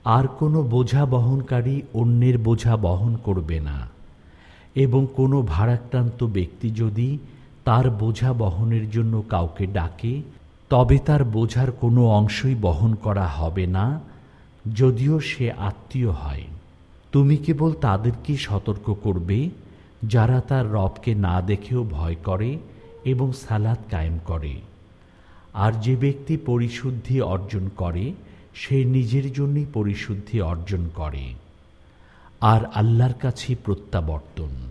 আর কোনো বোঝা বহনকারী অন্যের বোঝা বহন করবে না, এবং কোনো ভারাক্রান্ত ব্যক্তি যদি তার বোঝা বহনের জন্য কাউকে ডাকে, তবে তার বোঝার কোনো অংশই বহন করা হবে না, যদিও সে আত্মীয় হয়। তুমি কেবল তাদেরকেই সতর্ক করবে যারা তার রবকে না দেখেও ভয় করে এবং সালাত কায়েম করে। আর যে ব্যক্তি পরিশুদ্ধি অর্জন করে সে নিজের জন্যই পরিশুদ্ধি অর্জন করে, আর আল্লাহর কাছে প্রত্যাবর্তন।